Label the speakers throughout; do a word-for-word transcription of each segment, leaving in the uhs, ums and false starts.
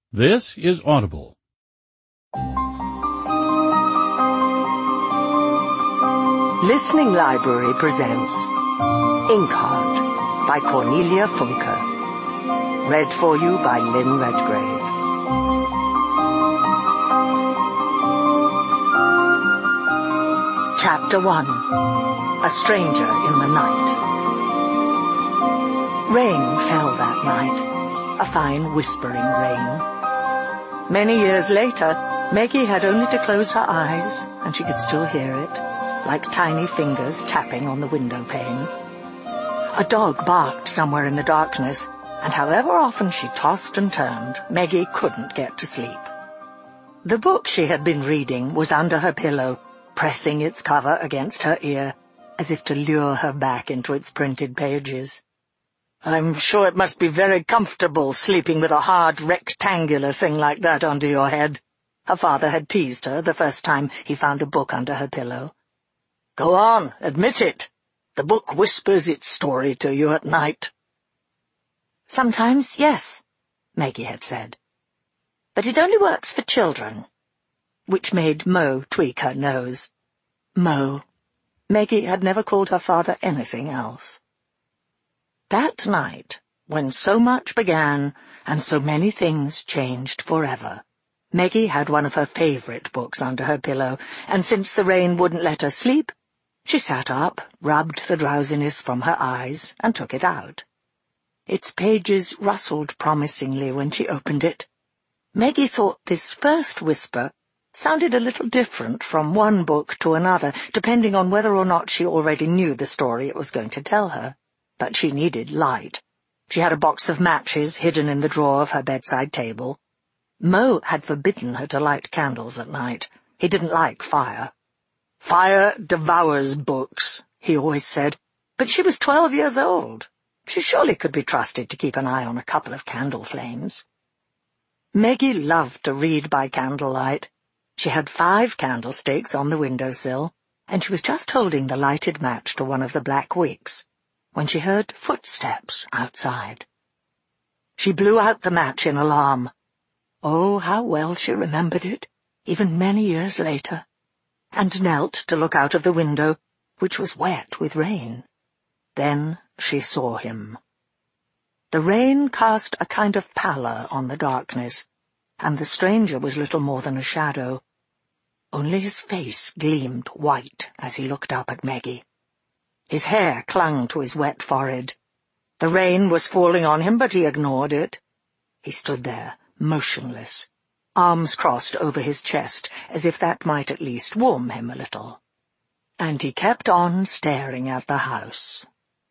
Speaker 1: This is Audible.
Speaker 2: Listening Library presents Inkheart by Cornelia Funke. Read for you by Lynn Redgrave. Chapter one. A Stranger in the Night. Rain fell that night, a fine whispering rain. Many years later, Meggie had only to close her eyes, and she could still hear it, like tiny fingers tapping on the window pane. A dog barked somewhere in the darkness, and however often she tossed and turned, Meggie couldn't get to sleep. The book she had been reading was under her pillow, pressing its cover against her ear, as if to lure her back into its printed pages. "I'm sure it must be very comfortable sleeping with a hard rectangular thing like that under your head," her father had teased her the first time he found a book under her pillow. "Go on, admit it. The book whispers its story to you at night." "Sometimes, yes," Meggie had said. "But it only works for children," which made Mo tweak her nose. Mo. Meggie had never called her father anything else. That night, when so much began and so many things changed forever, Meggie had one of her favorite books under her pillow, and since the rain wouldn't let her sleep, she sat up, rubbed the drowsiness from her eyes, and took it out. Its pages rustled promisingly when she opened it. Meggie thought this first whisper sounded a little different from one book to another, depending on whether or not she already knew the story it was going to tell her. But she needed light. She had a box of matches hidden in the drawer of her bedside table. Mo had forbidden her to light candles at night. He didn't like fire. "Fire devours books," he always said, but she was twelve years old. She surely could be trusted to keep an eye on a couple of candle flames. Meggie loved to read by candlelight. She had five candlesticks on the windowsill, and she was just holding the lighted match to one of the black wicks when she heard footsteps outside. She blew out the match in alarm. Oh, how well she remembered it, even many years later, and knelt to look out of the window, which was wet with rain. Then she saw him. The rain cast a kind of pallor on the darkness, and the stranger was little more than a shadow. Only his face gleamed white as he looked up at Meggie. His hair clung to his wet forehead. The rain was falling on him, but he ignored it. He stood there, motionless, arms crossed over his chest, as if that might at least warm him a little. And he kept on staring at the house.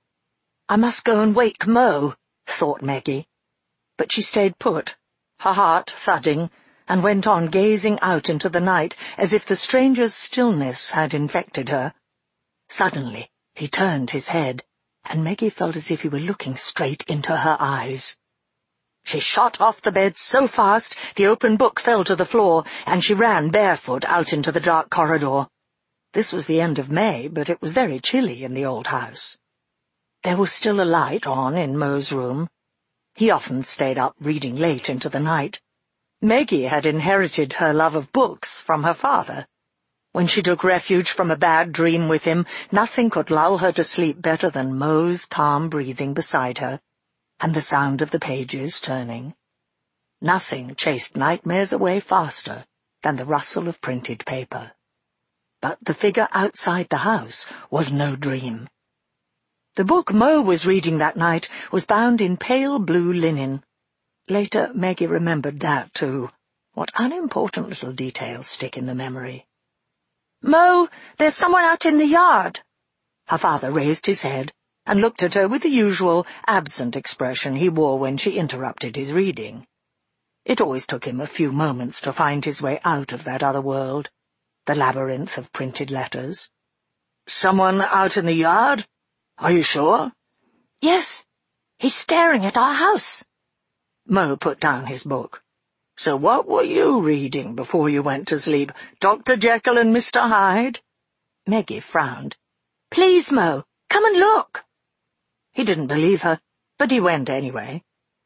Speaker 2: "I must go and wake Mo," thought Meggie. But she stayed put, her heart thudding, and went on gazing out into the night, as if the stranger's stillness had infected her. Suddenly, he turned his head, and Meggie felt as if he were looking straight into her eyes. She shot off the bed so fast the open book fell to the floor, and she ran barefoot out into the dark corridor. This was the end of May, but it was very chilly in the old house. There was still a light on in Mo's room. He often stayed up reading late into the night. Meggie had inherited her love of books from her father. When she took refuge from a bad dream with him, nothing could lull her to sleep better than Mo's calm breathing beside her, and the sound of the pages turning. Nothing chased nightmares away faster than the rustle of printed paper. But the figure outside the house was no dream. The book Mo was reading that night was bound in pale blue linen. Later, Meggie remembered that, too. What unimportant little details stick in the memory. "Mo, there's someone out in the yard." Her father raised his head and looked at her with the usual absent expression he wore when she interrupted his reading. It always took him a few moments to find his way out of that other world, the labyrinth of printed letters. "Someone out in the yard? Are you sure?" "Yes. He's staring at our house." Mo put down his book. "So what were you reading before you went to sleep? Doctor Jekyll and Mister Hyde?" Meggie frowned. "Please, Mo, come and look." He didn't believe her, but he went anyway.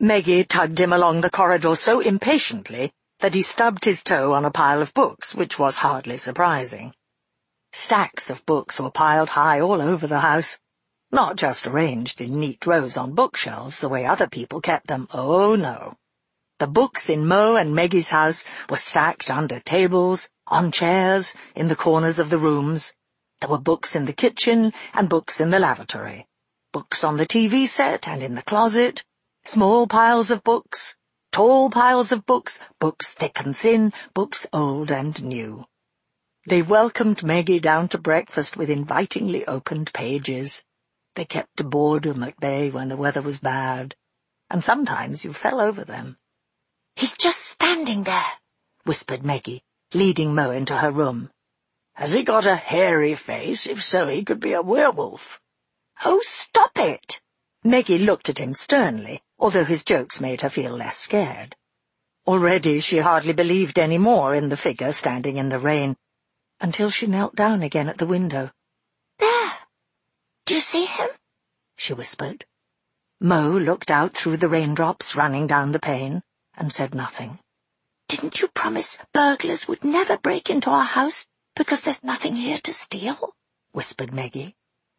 Speaker 2: Meggie tugged him along the corridor so impatiently that he stubbed his toe on a pile of books, which was hardly surprising. Stacks of books were piled high all over the house, not just arranged in neat rows on bookshelves the way other people kept them. Oh, no. The books in Mo and Meggie's house were stacked under tables, on chairs, in the corners of the rooms. There were books in the kitchen and books in the lavatory, books on the T V set and in the closet, small piles of books, tall piles of books, books thick and thin, books old and new. They welcomed Meggie down to breakfast with invitingly opened pages. They kept boredom at bay when the weather was bad, and sometimes you fell over them. "He's just standing there," whispered Meggie, leading Mo into her room.
Speaker 1: "Has he got a hairy face? If so, he could be a werewolf."
Speaker 2: "Oh, stop it!" Meggie looked at him sternly, although his jokes made her feel less scared. Already she hardly believed any more in the figure standing in the rain, until she knelt down again at the window.
Speaker 3: "There! Do you see him?"
Speaker 2: she whispered. Mo looked out through the raindrops running down the pane and said nothing.
Speaker 3: "Didn't you promise burglars would never break into our house because there's nothing here to steal?"
Speaker 2: whispered Meggie.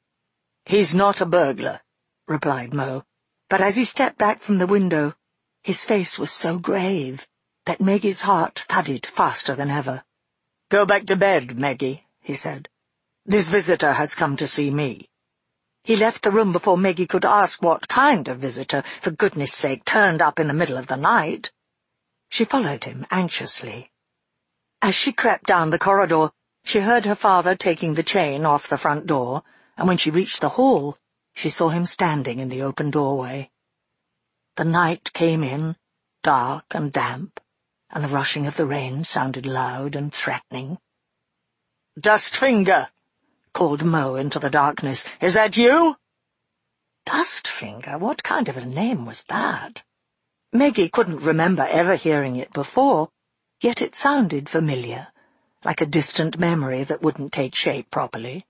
Speaker 1: "He's not a burglar,"
Speaker 2: replied Mo, but as he stepped back from the window, his face was so grave that Meggie's heart thudded faster than ever.
Speaker 1: "Go back to bed, Meggie," he said. "This visitor has come to see me."
Speaker 2: He left the room before Meggie could ask what kind of visitor, for goodness sake, turned up in the middle of the night. She followed him anxiously. As she crept down the corridor, she heard her father taking the chain off the front door, and when she reached the hall, she saw him standing in the open doorway. The night came in, dark and damp, and the rushing of the rain sounded loud and threatening.
Speaker 1: "Dustfinger!" called Mo into the darkness. "Is that you?"
Speaker 2: Dustfinger? What kind of a name was that? Meggie couldn't remember ever hearing it before, yet it sounded familiar, like a distant memory that wouldn't take shape properly.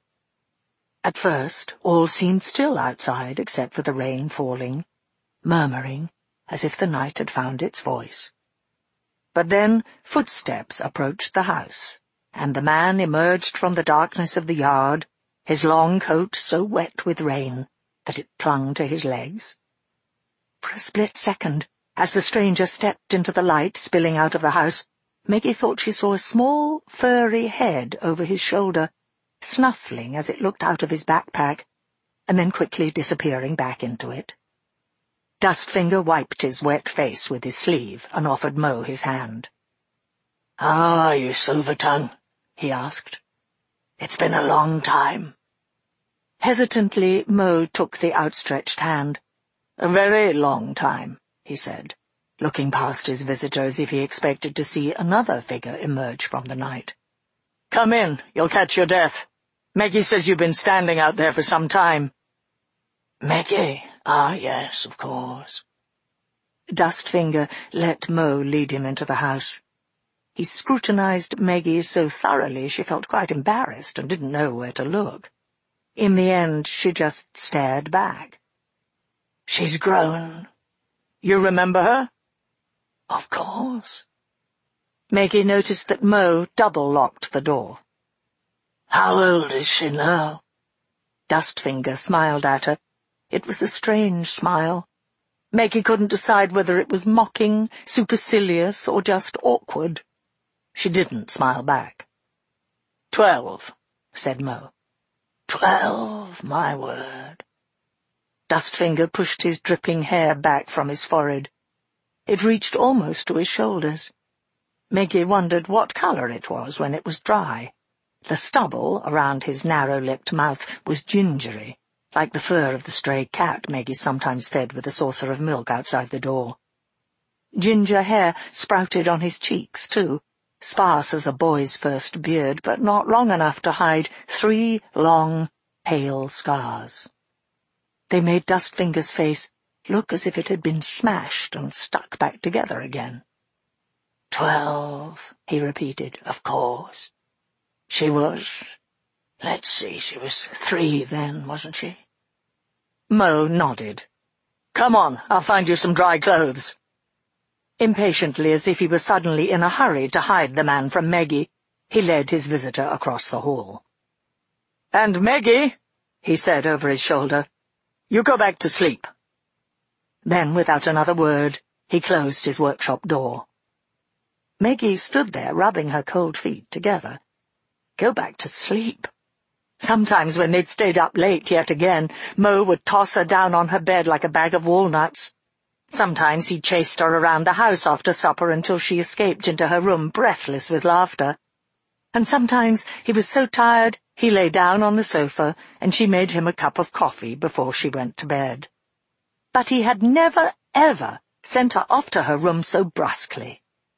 Speaker 2: At first, all seemed still outside except for the rain falling, murmuring, as if the night had found its voice. But then footsteps approached the house, and the man emerged from the darkness of the yard, his long coat so wet with rain that it clung to his legs. For a split second, as the stranger stepped into the light spilling out of the house, Meggie thought she saw a small, furry head over his shoulder, snuffling as it looked out of his backpack, and then quickly disappearing back into it. Dustfinger wiped his wet face with his sleeve and offered Mo his hand.
Speaker 1: "How are you, Silvertongue?" he asked. "It's been a long time."
Speaker 2: Hesitantly, Mo took the outstretched hand.
Speaker 1: "A very long time," he said,
Speaker 2: looking past his visitor as if he expected to see another figure emerge from the night.
Speaker 1: "Come in, you'll catch your death. Meggie says you've been standing out there for some time." "Meggie? Ah, yes, of course."
Speaker 2: Dustfinger let Mo lead him into the house. He scrutinized Meggie so thoroughly she felt quite embarrassed and didn't know where to look. In the end, she just stared back.
Speaker 1: "She's grown."
Speaker 2: "You remember her?"
Speaker 1: "Of course."
Speaker 2: Meggie noticed that Mo double-locked the door.
Speaker 1: "How old is she now?"
Speaker 2: Dustfinger smiled at her. It was a strange smile. Meggie couldn't decide whether it was mocking, supercilious, or just awkward. She didn't smile back.
Speaker 1: "Twelve,"
Speaker 2: said Mo.
Speaker 1: "Twelve, my word."
Speaker 2: Dustfinger pushed his dripping hair back from his forehead. It reached almost to his shoulders. Meggie wondered what colour it was when it was dry. The stubble around his narrow-lipped mouth was gingery, like the fur of the stray cat Meggie sometimes fed with a saucer of milk outside the door. Ginger hair sprouted on his cheeks, too, sparse as a boy's first beard, but not long enough to hide three long, pale scars. They made Dustfinger's face look as if it had been smashed and stuck back together again.
Speaker 1: "Twelve," he repeated, "of course. She was, let's see, she was three then, wasn't she?"
Speaker 2: Mo nodded.
Speaker 1: Come on, I'll find you some dry clothes."
Speaker 2: Impatiently, as if he was suddenly in a hurry to hide the man from Meggie, he led his visitor across the hall.
Speaker 1: "And Meggie," he said over his shoulder, "you go back to sleep."
Speaker 2: Then, without another word, he closed his workshop door. Meggie stood there, rubbing her cold feet together. Go back to sleep. Sometimes when they'd stayed up late yet again, Mo would toss her down on her bed like a bag of walnuts. Sometimes he chased her around the house after supper until she escaped into her room breathless with laughter. And sometimes he was so tired he lay down on the sofa and she made him a cup of coffee before she went to bed. But he had never, ever sent her off to her room so brusquely.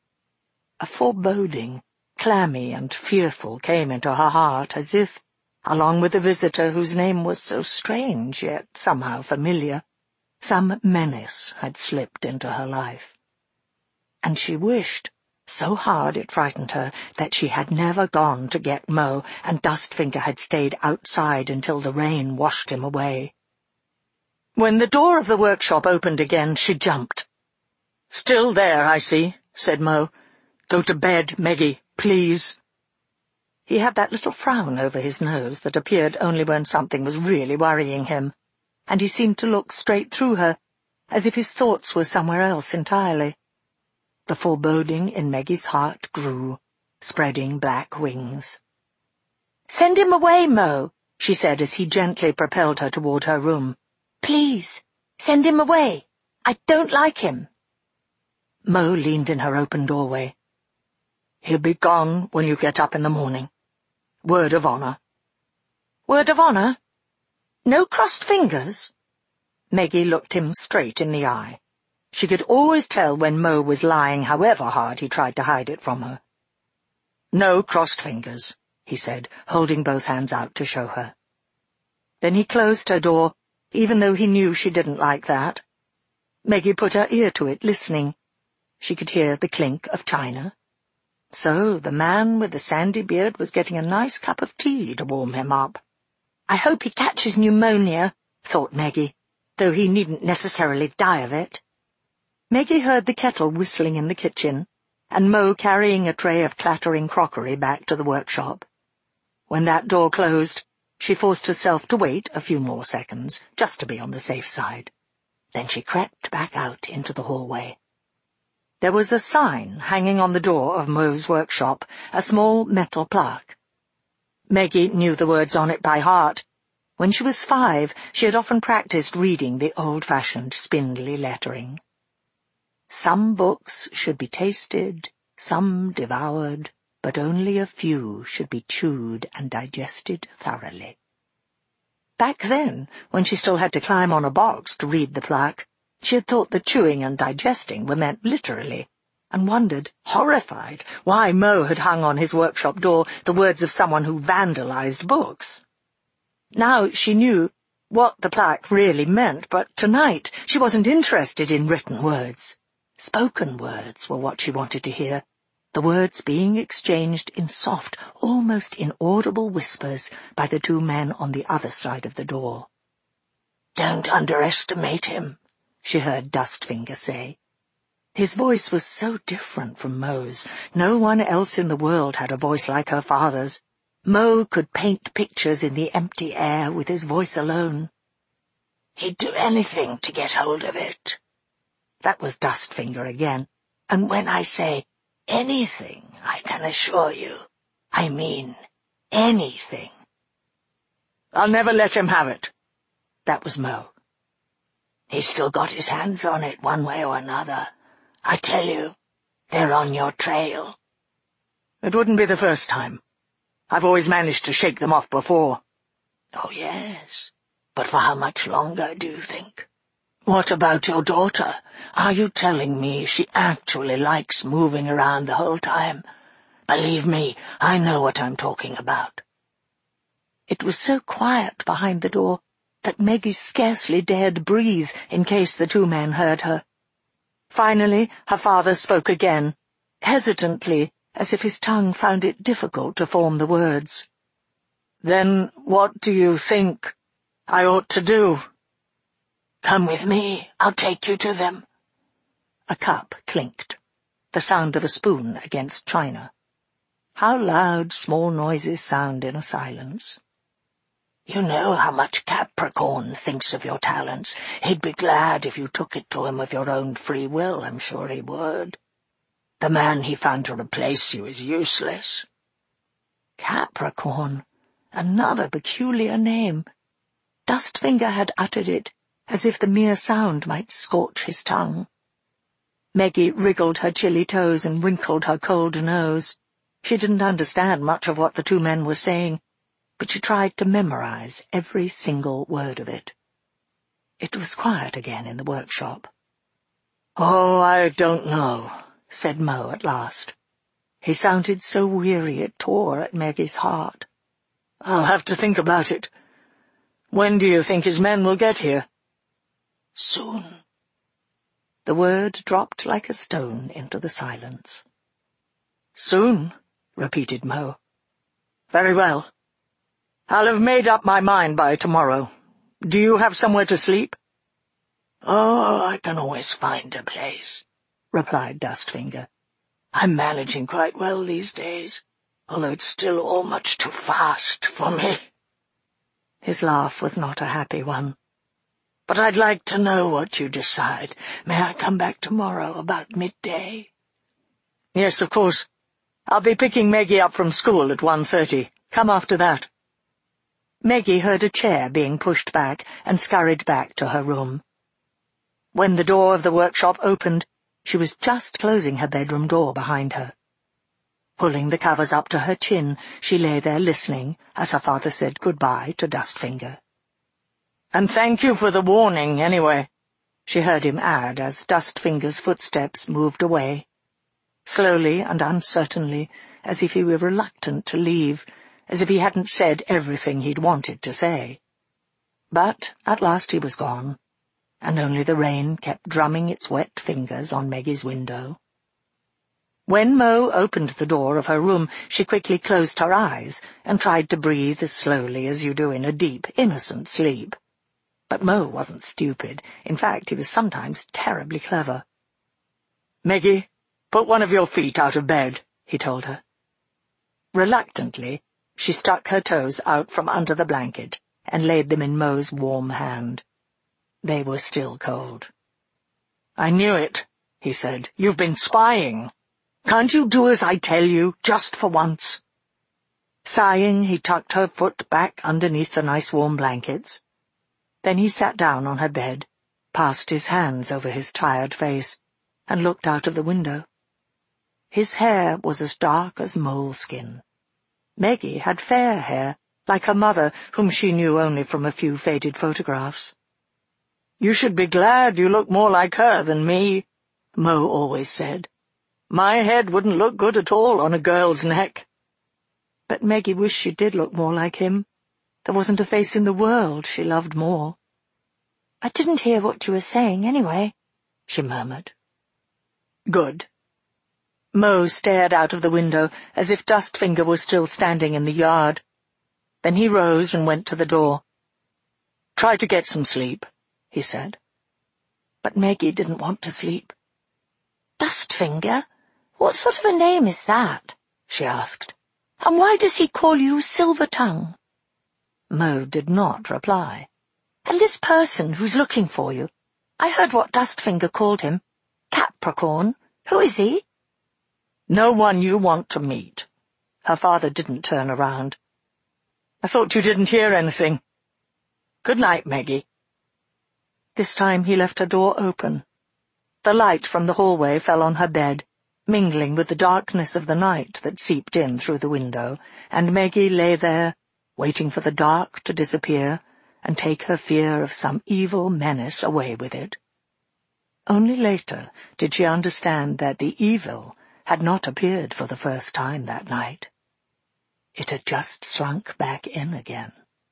Speaker 2: A foreboding, clammy and fearful, came into her heart, as if, along with the visitor whose name was so strange yet somehow familiar, some menace had slipped into her life. And she wished, so hard it frightened her, that she had never gone to get Mo, and Dustfinger had stayed outside until the rain washed him away. When the door of the workshop opened again, she jumped.
Speaker 1: "Still there, I see," said Mo. "Go to bed, Meggie, please."
Speaker 2: He had that little frown over his nose that appeared only when something was really worrying him, and he seemed to look straight through her, as if his thoughts were somewhere else entirely. The foreboding in Meggie's heart grew, spreading black wings. "Send him away, Mo," she said as he gently propelled her toward her room. "Please, send him away. I don't like him." Mo leaned in her open doorway.
Speaker 1: "He'll be gone when you get up in the morning. Word of honor."
Speaker 2: "Word of honor? No crossed fingers?" Meggie looked him straight in the eye. She could always tell when Mo was lying, however hard he tried to hide it from her.
Speaker 1: "No crossed fingers,"
Speaker 2: he said, holding both hands out to show her. Then he closed her door, even though he knew she didn't like that. Meggie put her ear to it, listening. She could hear the clink of china. So the man with the sandy beard was getting a nice cup of tea to warm him up. "I hope he catches pneumonia," thought Meggie, though he needn't necessarily die of it. Meggie heard the kettle whistling in the kitchen, and Mo carrying a tray of clattering crockery back to the workshop. When that door closed, she forced herself to wait a few more seconds, just to be on the safe side. Then she crept back out into the hallway. There was a sign hanging on the door of Mo's workshop, a small metal plaque. Meggie knew the words on it by heart. When she was five, she had often practiced reading the old-fashioned spindly lettering. Some books should be tasted, some devoured, but only a few should be chewed and digested thoroughly. Back then, when she still had to climb on a box to read the plaque, she had thought that chewing and digesting were meant literally, and wondered, horrified, why Mo had hung on his workshop door the words of someone who vandalized books. Now she knew what the plaque really meant, but tonight she wasn't interested in written words. Spoken words were what she wanted to hear, the words being exchanged in soft, almost inaudible whispers by the two men on the other side of the door. "Don't underestimate him," she heard Dustfinger say. His voice was so different from Mo's. No one else in the world had a voice like her father's. Mo could paint pictures in the empty air with his voice alone. "He'd do anything to get hold of it." That was Dustfinger again, and when I say anything, I can assure you, I mean anything.
Speaker 1: "I'll never let him have it."
Speaker 2: That was Mo.
Speaker 3: "He's still got his hands on it one way or another. I tell you, they're on your trail."
Speaker 1: "It wouldn't be the first time. I've always managed to shake them off before."
Speaker 3: "Oh, yes. But for how much longer, do you think? What about your daughter? Are you telling me she actually likes moving around the whole time? Believe me, I know what I'm talking about."
Speaker 2: It was so quiet behind the door that Meggie scarcely dared breathe in case the two men heard her. Finally, her father spoke again, hesitantly, as if his tongue found it difficult to form the words.
Speaker 1: "Then what do you think I ought to do?"
Speaker 3: Come with me, I'll take you to them.
Speaker 2: A cup clinked, the sound of a spoon against china. How loud small noises sound in a silence.
Speaker 3: You know how much Capricorn thinks of your talents. He'd be glad if you took it to him of your own free will, I'm sure he would. The man he found to replace you is useless.
Speaker 2: Capricorn, another peculiar name. Dustfinger had uttered it, as if the mere sound might scorch his tongue. Meggie wriggled her chilly toes and wrinkled her cold nose. She didn't understand much of what the two men were saying, but she tried to memorize every single word of it. It was quiet again in the workshop.
Speaker 1: "Oh, I don't know,"
Speaker 2: said Mo at last. He sounded so weary it tore at Maggie's heart.
Speaker 1: "I'll have to think about it. When do you think his men will get here?"
Speaker 3: "Soon."
Speaker 2: The word dropped like a stone into the silence.
Speaker 1: "Soon," repeated Mo. "Very well. I'll have made up my mind by tomorrow. Do you have somewhere to sleep?"
Speaker 3: "Oh, I can always find a place,"
Speaker 2: replied Dustfinger.
Speaker 3: "I'm managing quite well these days, although it's still all much too fast for me."
Speaker 2: His laugh was not a happy one.
Speaker 3: "But I'd like to know what you decide. May I come back tomorrow about midday?"
Speaker 1: "Yes, of course. I'll be picking Meggie up from school at one thirty. Come after that."
Speaker 2: Meggie heard a chair being pushed back and scurried back to her room. When the door of the workshop opened, she was just closing her bedroom door behind her. Pulling the covers up to her chin, she lay there listening as her father said goodbye to Dustfinger.
Speaker 1: "And thank you for the warning, anyway,"
Speaker 2: she heard him add as Dustfinger's footsteps moved away. Slowly and uncertainly, as if he were reluctant to leave, as if he hadn't said everything he'd wanted to say. But at last he was gone, and only the rain kept drumming its wet fingers on Maggie's window. When Mo opened the door of her room, she quickly closed her eyes and tried to breathe as slowly as you do in a deep, innocent sleep. But Mo wasn't stupid. In fact, he was sometimes terribly clever.
Speaker 1: "Meggie, put one of your feet out of bed," he told her.
Speaker 2: Reluctantly, she stuck her toes out from under the blanket and laid them in Mo's warm hand. They were still cold.
Speaker 1: "I knew it," he said. "You've been spying. Can't you do as I tell you, just for once?"
Speaker 2: Sighing, he tucked her foot back underneath the nice warm blankets. Then he sat down on her bed, passed his hands over his tired face, and looked out of the window. His hair was as dark as moleskin. Meggie had fair hair, like her mother, whom she knew only from a few faded photographs.
Speaker 1: "You should be glad you look more like her than me," Mo always said. "My head wouldn't look good at all on a girl's neck."
Speaker 2: But Meggie wished she did look more like him. There wasn't a face in the world she loved more. "I didn't hear what you were saying, anyway," she murmured.
Speaker 1: "Good."
Speaker 2: Mo stared out of the window as if Dustfinger was still standing in the yard. Then he rose and went to the door.
Speaker 1: "Try to get some sleep," he said.
Speaker 2: But Meggie didn't want to sleep. "Dustfinger? What sort of a name is that?" she asked. "And why does he call you Silvertongue?" Mo did not reply. "And this person who's looking for you, I heard what Dustfinger called him. Capricorn. Who is he?"
Speaker 1: "No one you want to meet."
Speaker 2: Her father didn't turn around.
Speaker 1: "I thought you didn't hear anything. Good night, Meggie."
Speaker 2: This time he left her door open. The light from the hallway fell on her bed, mingling with the darkness of the night that seeped in through the window, and Meggie lay there, waiting for the dark to disappear and take her fear of some evil menace away with it. Only later did she understand that the evil had not appeared for the first time that night. It had just slunk back in again.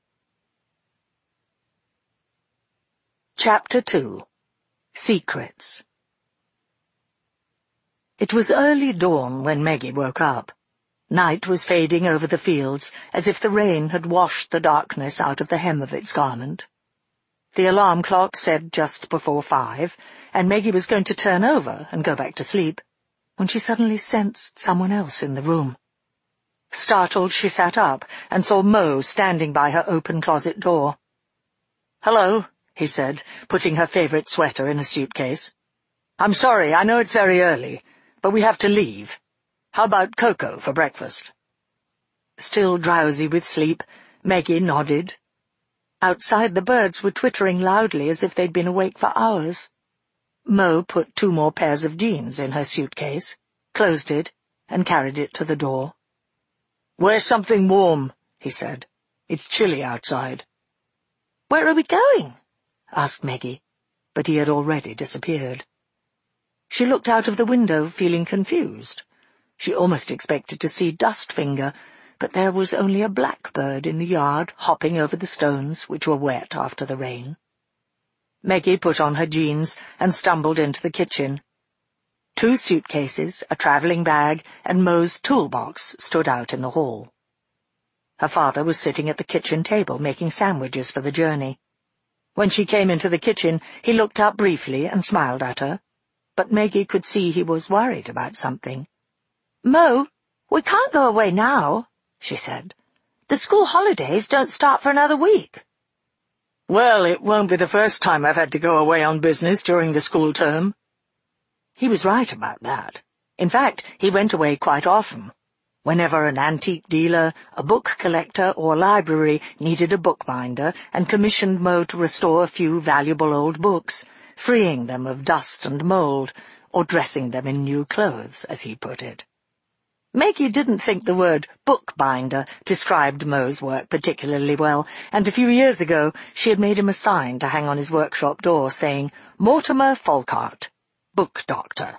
Speaker 2: Chapter two. Secrets. It was early dawn when Meggie woke up. Night was fading over the fields, as if the rain had washed the darkness out of the hem of its garment. The alarm clock said just before five, and Maggie was going to turn over and go back to sleep, when she suddenly sensed someone else in the room. Startled, she sat up and saw Mo standing by her open closet door.
Speaker 1: "Hello," he said, putting her favourite sweater in a suitcase. "I'm sorry, I know it's very early, but we have to leave. How about cocoa for breakfast?"
Speaker 2: Still drowsy with sleep, Maggie nodded. Outside, the birds were twittering loudly as if they'd been awake for hours. Mo put two more pairs of jeans in her suitcase, closed it, and carried it to the door.
Speaker 1: "Wear something warm," he said. "It's chilly outside."
Speaker 2: "Where are we going?" asked Maggie, but he had already disappeared. She looked out of the window, feeling confused. She almost expected to see Dustfinger, but there was only a blackbird in the yard, hopping over the stones, which were wet after the rain. Maggie put on her jeans and stumbled into the kitchen. Two suitcases, a travelling bag, and Mo's toolbox stood out in the hall. Her father was sitting at the kitchen table making sandwiches for the journey. When she came into the kitchen, he looked up briefly and smiled at her, but Maggie could see he was worried about something. "Mo, we can't go away now," she said. "The school holidays don't start for another week."
Speaker 1: "Well, it won't be the first time I've had to go away on business during the school term."
Speaker 2: He was right about that. In fact, he went away quite often. Whenever an antique dealer, a book collector, or a library needed a bookbinder and commissioned Mo to restore a few valuable old books, freeing them of dust and mould, or dressing them in new clothes, as he put it. Maggie didn't think the word bookbinder described Mo's work particularly well, and a few years ago she had made him a sign to hang on his workshop door saying, "Mortimer Folkart, Book Doctor."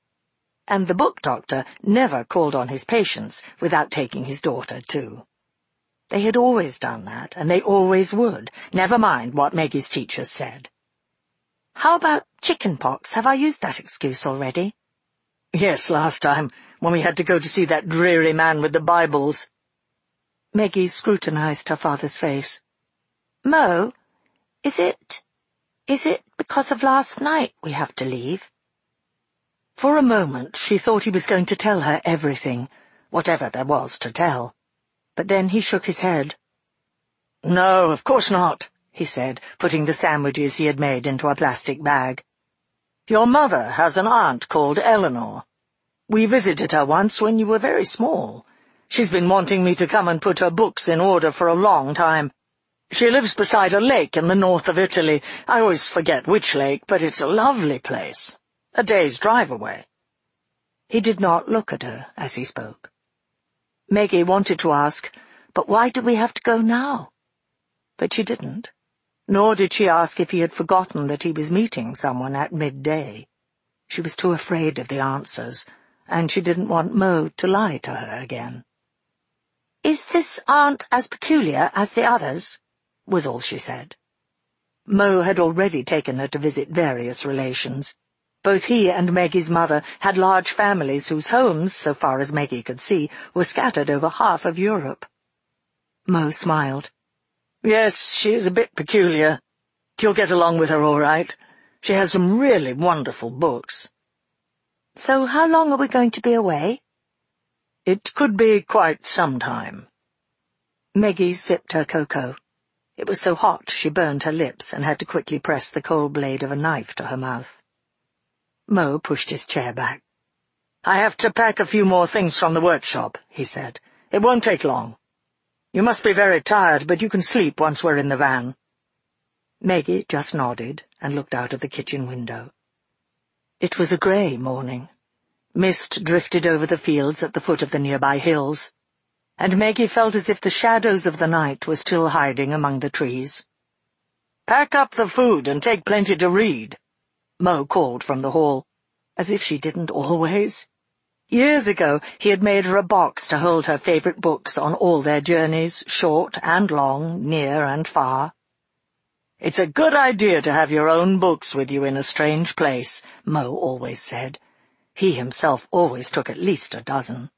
Speaker 2: And the book doctor never called on his patients without taking his daughter, too. They had always done that, and they always would, never mind what Maggie's teachers said. "How about chicken pox? Have I used that excuse already?"
Speaker 1: "Yes, last time, when we had to go to see that dreary man with the Bibles."
Speaker 2: Maggie scrutinized her father's face. "Mo, is it... is it because of last night we have to leave?" For a moment she thought he was going to tell her everything, whatever there was to tell. But then he shook his head.
Speaker 1: "No, of course not,"
Speaker 2: he said, putting the sandwiches he had made into a plastic bag.
Speaker 1: "Your mother has an aunt called Eleanor. We visited her once when you were very small. She's been wanting me to come and put her books in order for a long time. She lives beside a lake in the north of Italy. I always forget which lake, but it's a lovely place. A day's drive away."
Speaker 2: He did not look at her as he spoke. Maggie wanted to ask, "But why do we have to go now?" But she didn't. Nor did she ask if he had forgotten that he was meeting someone at midday. She was too afraid of the answers, and she didn't want Mo to lie to her again. "Is this aunt as peculiar as the others?" was all she said. Mo had already taken her to visit various relations. Both he and Maggie's mother had large families whose homes, so far as Maggie could see, were scattered over half of Europe. Mo smiled.
Speaker 1: "Yes, she is a bit peculiar. You'll get along with her all right. She has some really wonderful books."
Speaker 2: "So how long are we going to be away?"
Speaker 1: "It could be quite some time."
Speaker 2: Maggie sipped her cocoa. It was so hot she burned her lips and had to quickly press the cold blade of a knife to her mouth. Mo pushed his chair back.
Speaker 1: "I have to pack a few more things from the workshop," he said. "It won't take long. You must be very tired, but you can sleep once we're in the van."
Speaker 2: Maggie just nodded and looked out of the kitchen window. It was a grey morning. Mist drifted over the fields at the foot of the nearby hills, and Maggie felt as if the shadows of the night were still hiding among the trees.
Speaker 1: "Pack up the food and take plenty to read," Mo called from the hall,
Speaker 2: as if she didn't always. Years ago he had made her a box to hold her favourite books on all their journeys, short and long, near and far.
Speaker 1: "It's a good idea to have your own books with you in a strange place,"
Speaker 2: Mo always said. He himself always took at least a dozen.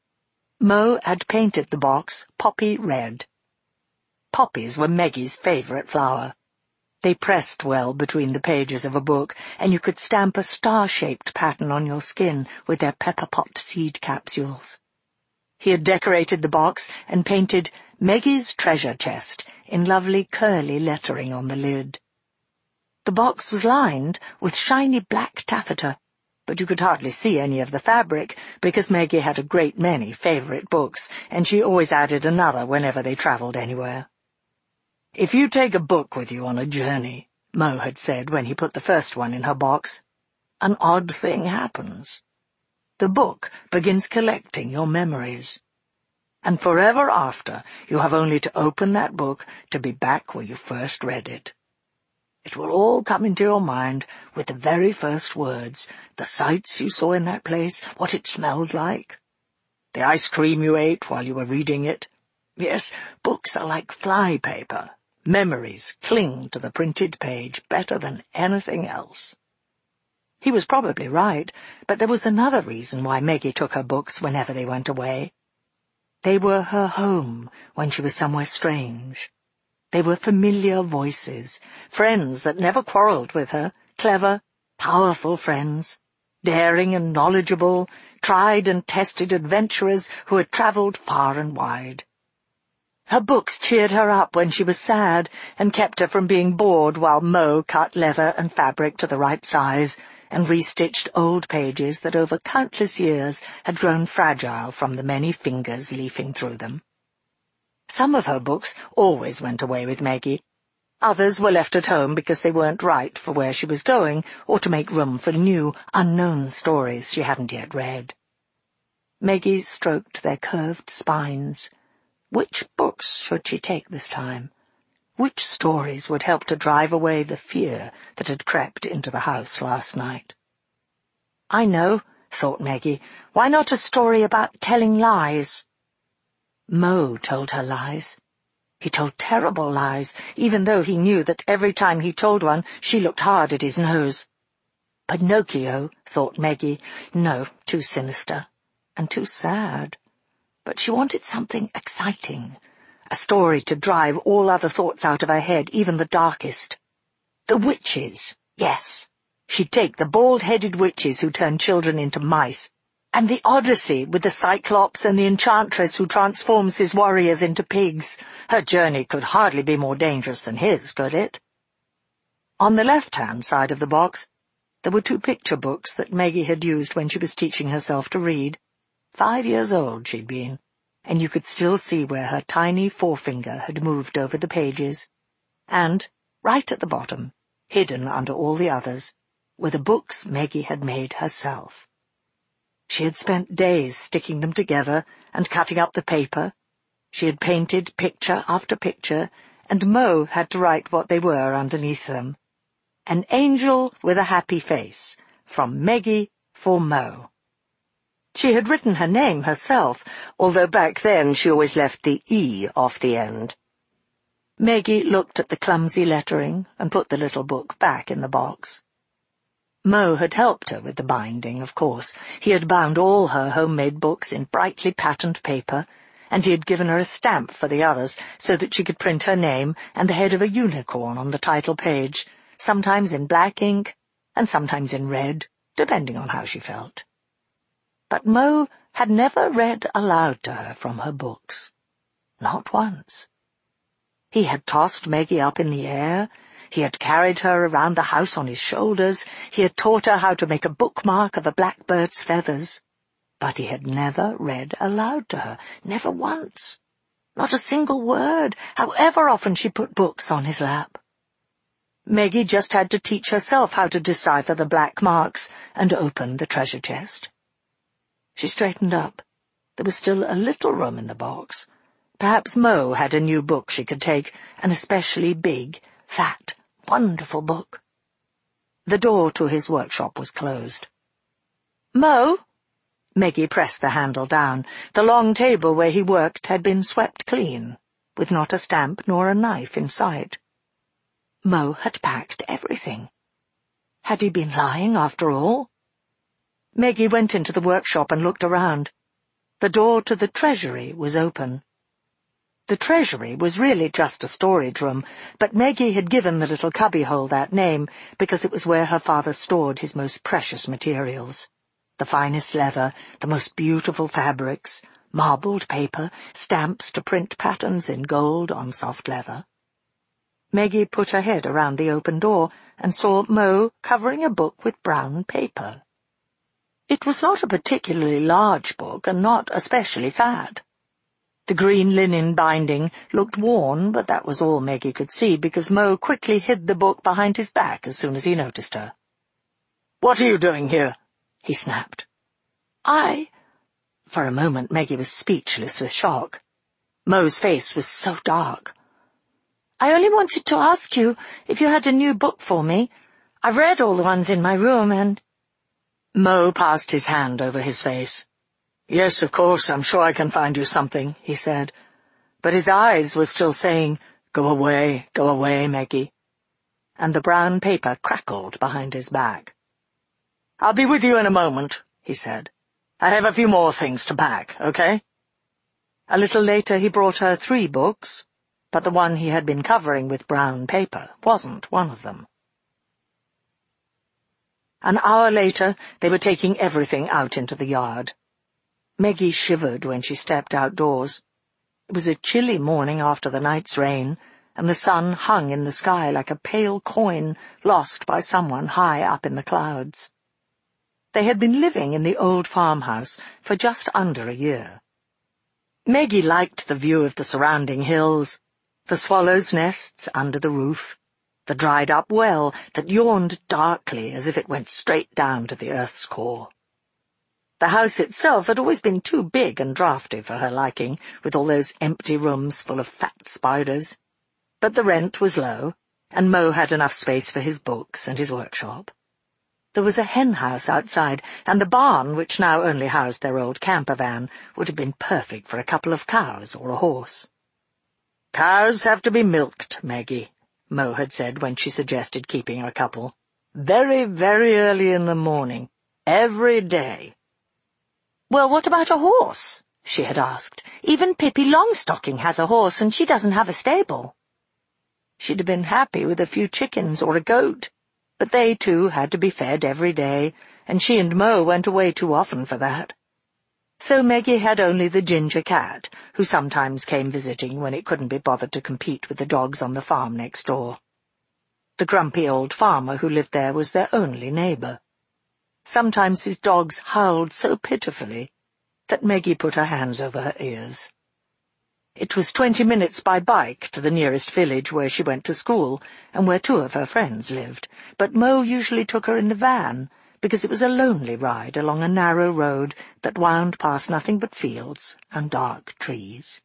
Speaker 2: Mo had painted the box poppy red. Poppies were Maggie's favourite flower. They pressed well between the pages of a book, and you could stamp a star-shaped pattern on your skin with their pepper pot seed capsules. He had decorated the box and painted Maggie's treasure chest in lovely curly lettering on the lid. The box was lined with shiny black taffeta, but you could hardly see any of the fabric because Maggie had a great many favourite books, and she always added another whenever they travelled anywhere. "If you take a book with you on a journey," Mo had said when he put the first one in her box, "an odd thing happens. The book begins collecting your memories. And forever after, you have only to open that book to be back where you first read it. It will all come into your mind with the very first words, the sights you saw in that place, what it smelled like, the ice cream you ate while you were reading it. Yes, books are like flypaper. Memories cling to the printed page better than anything else." He was probably right, but there was another reason why Maggie took her books whenever they went away. They were her home when she was somewhere strange. They were familiar voices, friends that never quarrelled with her, clever, powerful friends, daring and knowledgeable, tried and tested adventurers who had travelled far and wide. Her books cheered her up when she was sad and kept her from being bored while Mo cut leather and fabric to the right size and restitched old pages that over countless years had grown fragile from the many fingers leafing through them. Some of her books always went away with Maggie. Others were left at home because they weren't right for where she was going or to make room for new, unknown stories she hadn't yet read. Maggie stroked their curved spines. Which books should she take this time? Which stories would help to drive away the fear that had crept into the house last night? "I know," thought Maggie. "Why not a story about telling lies?" Mo told her lies. He told terrible lies, even though he knew that every time he told one, she looked hard at his nose. Pinocchio, thought Maggie. No, too sinister, and too sad. But she wanted something exciting, a story to drive all other thoughts out of her head, even the darkest. The witches, yes. She'd take the bald-headed witches who turned children into mice, and the Odyssey with the Cyclops and the Enchantress who transforms his warriors into pigs. Her journey could hardly be more dangerous than his, could it? On the left-hand side of the box, there were two picture books that Maggie had used when she was teaching herself to read. Five years old she'd been, and you could still see where her tiny forefinger had moved over the pages. And, right at the bottom, hidden under all the others, were the books Maggie had made herself. She had spent days sticking them together and cutting up the paper. She had painted picture after picture, and Mo had to write what they were underneath them. An angel with a happy face, from Maggie for Mo. She had written her name herself, although back then she always left the E off the end. Maggie looked at the clumsy lettering and put the little book back in the box. Mo had helped her with the binding, of course. He had bound all her homemade books in brightly patterned paper, and he had given her a stamp for the others so that she could print her name and the head of a unicorn on the title page, sometimes in black ink and sometimes in red, depending on how she felt. But Mo had never read aloud to her from her books. Not once. He had tossed Maggie up in the air, he had carried her around the house on his shoulders, he had taught her how to make a bookmark of a blackbird's feathers, but he had never read aloud to her, never once. Not a single word, however often she put books on his lap. Maggie just had to teach herself how to decipher the black marks and open the treasure chest. She straightened up. There was still a little room in the box. Perhaps Mo had a new book she could take, an especially big, fat, wonderful book. The door to his workshop was closed. "Mo?" Maggie pressed the handle down. The long table where he worked had been swept clean, with not a stamp nor a knife in sight. Mo had packed everything. Had he been lying after all? Maggie went into the workshop and looked around. The door to the treasury was open. The treasury was really just a storage room, but Maggie had given the little cubbyhole that name because it was where her father stored his most precious materials. The finest leather, the most beautiful fabrics, marbled paper, stamps to print patterns in gold on soft leather. Maggie put her head around the open door and saw Mo covering a book with brown paper. It was not a particularly large book and not especially fat. The green linen binding looked worn, but that was all Maggie could see because Mo quickly hid the book behind his back as soon as he noticed her.
Speaker 3: "What are you doing here?" he snapped.
Speaker 2: I... For a moment Maggie was speechless with shock. Mo's face was so dark. "I only wanted to ask you if you had a new book for me. I've read all the ones in my room and—"
Speaker 3: Mo passed his hand over his face. "Yes, of course, I'm sure I can find you something," he said. But his eyes were still saying, "Go away, go away, Maggie." And the brown paper crackled behind his back. "I'll be with you in a moment," he said. "I have a few more things to pack, okay?" A little later he brought her three books, but the one he had been covering with brown paper wasn't one of them. An hour later they were taking everything out into the yard. Maggie shivered when she stepped outdoors. It was a chilly morning after the night's rain, and the sun hung in the sky like a pale coin lost by someone high up in the clouds. They had been living in the old farmhouse for just under a year. Maggie liked the view of the surrounding hills, the swallows' nests under the roof, the dried-up well that yawned darkly as if it went straight down to the earth's core. The house itself had always been too big and draughty for her liking, with all those empty rooms full of fat spiders. But the rent was low, and Mo had enough space for his books and his workshop. There was a hen-house outside, and the barn, which now only housed their old camper van, would have been perfect for a couple of cows or a horse. "Cows have to be milked, Maggie," Mo had said when she suggested keeping a couple. "Very, very early in the morning. Every day."
Speaker 2: "Well, what about a horse?" she had asked. "Even Pippi Longstocking has a horse, and she doesn't have a stable." She'd have been happy with a few chickens or a goat, but they, too, had to be fed every day, and she and Mo went away too often for that. So Maggie had only the ginger cat, who sometimes came visiting when it couldn't be bothered to compete with the dogs on the farm next door. The grumpy old farmer who lived there was their only neighbour. Sometimes his dogs howled so pitifully that Maggie put her hands over her ears. It was twenty minutes by bike to the nearest village where she went to school and where two of her friends lived, but Mo usually took her in the van because it was a lonely ride along a narrow road that wound past nothing but fields and dark trees.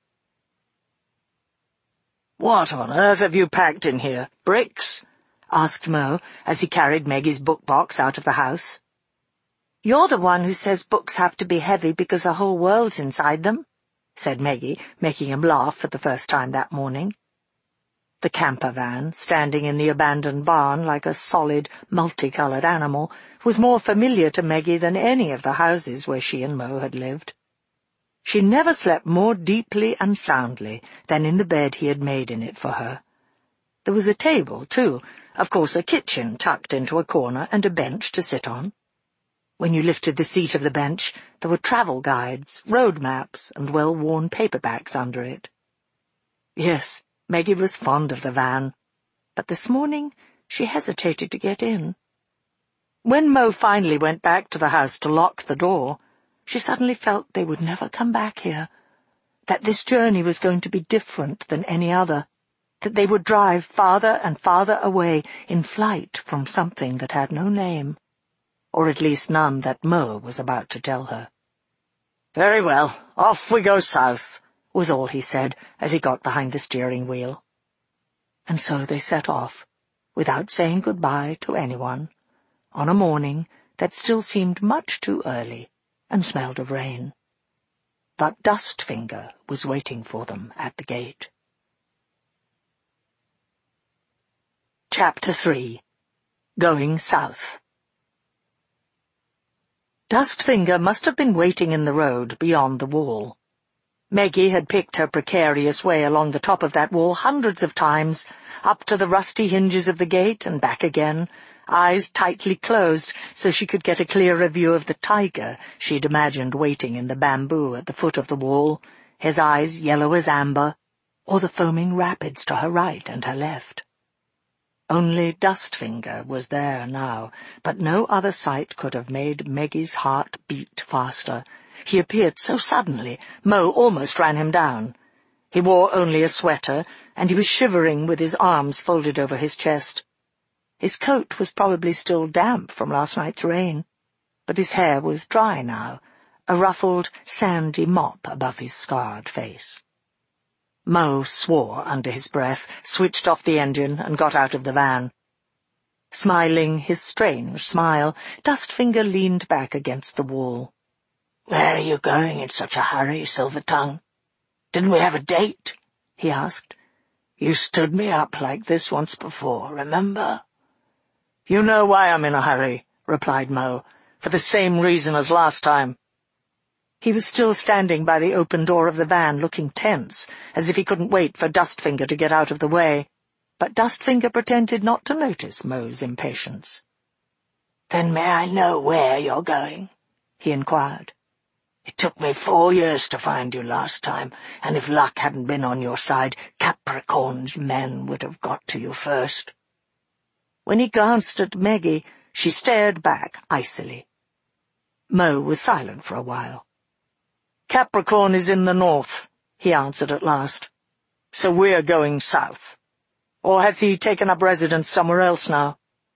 Speaker 3: "What on earth have you packed in here? Bricks?"
Speaker 2: asked Mo as he carried Maggie's book-box out of the house. "You're the one who says books have to be heavy because a whole world's inside them," said Maggie, making him laugh for the first time that morning. The camper van, standing in the abandoned barn like a solid, multicoloured animal, was more familiar to Maggie than any of the houses where she and Mo had lived. She never slept more deeply and soundly than in the bed he had made in it for her. There was a table, too, of course a kitchen tucked into a corner and a bench to sit on. When you lifted the seat of the bench, there were travel guides, road maps, and well-worn paperbacks under it. Yes, Maggie was fond of the van, but this morning she hesitated to get in. When Mo finally went back to the house to lock the door, she suddenly felt they would never come back here, that this journey was going to be different than any other, that they would drive farther and farther away in flight from something that had no name. Or at least none that Mo was about to tell her.
Speaker 3: "Very well, off we go south,"
Speaker 2: was all he said as he got behind the steering wheel. And so they set off, without saying goodbye to anyone, on a morning that still seemed much too early and smelled of rain. But Dustfinger was waiting for them at the gate. Chapter three. Going South. Dustfinger must have been waiting in the road beyond the wall.
Speaker 1: Maggie had picked her precarious way along the top of that wall hundreds of times, up to the rusty hinges of the gate and back again, eyes tightly closed so she could get a clearer view of the tiger she'd imagined waiting in the bamboo at the foot of the wall, his eyes yellow as amber, or the foaming rapids to her right and her left. Only Dustfinger was there now, but no other sight could have made Maggie's heart beat faster. He appeared so suddenly, Mo almost ran him down. He wore only a sweater, and he was shivering with his arms folded over his chest. His coat was probably still damp from last night's rain, but his hair was dry now, a ruffled, sandy mop above his scarred face. Mo swore under his breath, switched off the engine, and got out of the van. Smiling his strange smile, Dustfinger leaned back against the wall.
Speaker 3: "Where are you going in such a hurry, Silvertongue? Didn't we have a date?" he asked. "You stood me up like this once before, remember?"
Speaker 1: "You know why I'm in a hurry," replied Mo, "for the same reason as last time." He was still standing by the open door of the van, looking tense, as if he couldn't wait for Dustfinger to get out of the way, but Dustfinger pretended not to notice Mo's impatience.
Speaker 3: "Then may I know where you're going?" he inquired. "It took me four years to find you last time, and if luck hadn't been on your side, Capricorn's men would have got to you first."
Speaker 1: When he glanced at Maggie, she stared back icily. Mo was silent for a while. "Capricorn is in the north," he answered at last. "So we're going south. Or has he taken up residence somewhere else now?"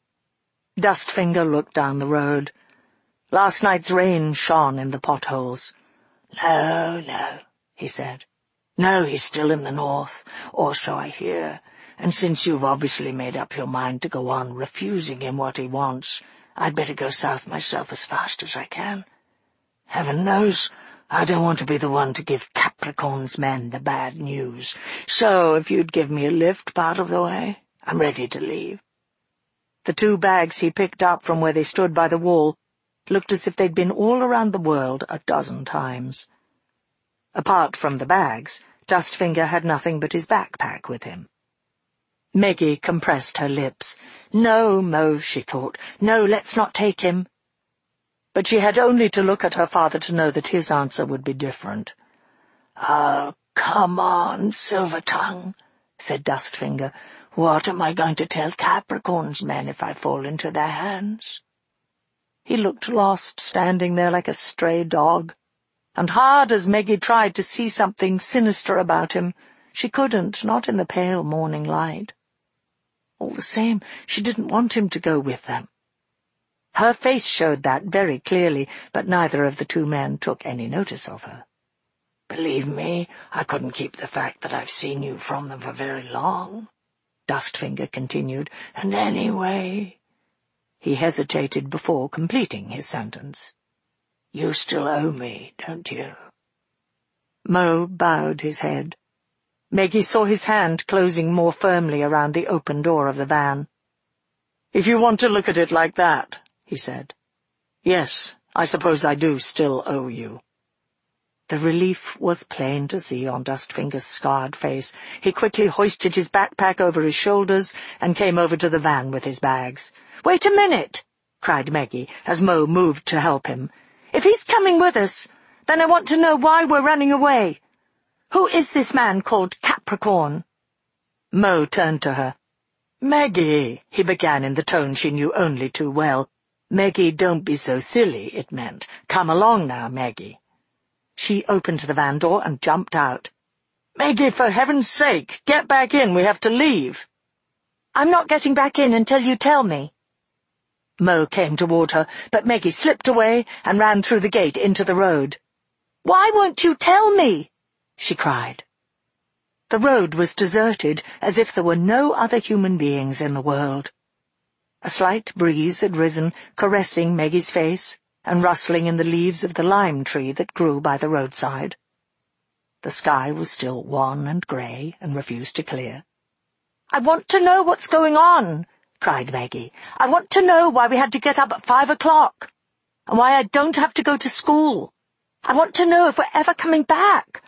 Speaker 1: Dustfinger looked down the road. Last night's rain shone in the potholes.
Speaker 3: "No, no," he said. "No, he's still in the north, or so I hear, and since you've obviously made up your mind to go on refusing him what he wants, I'd better go south myself as fast as I can. Heaven knows, I don't want to be the one to give Capricorn's men the bad news, so if you'd give me a lift part of the way, I'm ready to leave."
Speaker 1: The two bags he picked up from where they stood by the wall looked as if they'd been all around the world a dozen times. Apart from the bags, Dustfinger had nothing but his backpack with him. Maggie compressed her lips. "No, Mo," she thought. "No, let's not take him." But she had only to look at her father to know that his answer would be different.
Speaker 3: "Oh, come on, Silvertongue," said Dustfinger. "What am I going to tell Capricorn's men if I fall into their hands?"
Speaker 1: He looked lost, standing there like a stray dog, and hard as Maggie tried to see something sinister about him, she couldn't, not in the pale morning light. All the same, she didn't want him to go with them. Her face showed that very clearly, but neither of the two men took any notice of her.
Speaker 3: "Believe me, I couldn't keep the fact that I've seen you from them for very long," Dustfinger continued, "and anyway—"
Speaker 1: He hesitated before completing his sentence.
Speaker 3: "You still owe me, don't you?"
Speaker 1: Mo bowed his head. Maggie saw his hand closing more firmly around the open door of the van. "If you want to look at it like that," he said. "Yes, I suppose I do still owe you." The relief was plain to see on Dustfinger's scarred face. He quickly hoisted his backpack over his shoulders and came over to the van with his bags. "Wait a minute!" cried Maggie, as Mo moved to help him. "If he's coming with us, then I want to know why we're running away. Who is this man called Capricorn?" Mo turned to her. "Maggie," he began in the tone she knew only too well. "Maggie, don't be so silly," it meant. "Come along now, Maggie." She opened the van door and jumped out. "Maggie, for heaven's sake, get back in. We have to leave." "I'm not getting back in until you tell me." Mo came toward her, but Maggie slipped away and ran through the gate into the road. "Why won't you tell me?" she cried. The road was deserted, as if there were no other human beings in the world. A slight breeze had risen, caressing Maggie's face and rustling in the leaves of the lime tree that grew by the roadside. The sky was still wan and grey and refused to clear. "I want to know what's going on," cried Maggie. "I want to know why we had to get up at five o'clock, and why I don't have to go to school. I want to know if we're ever coming back,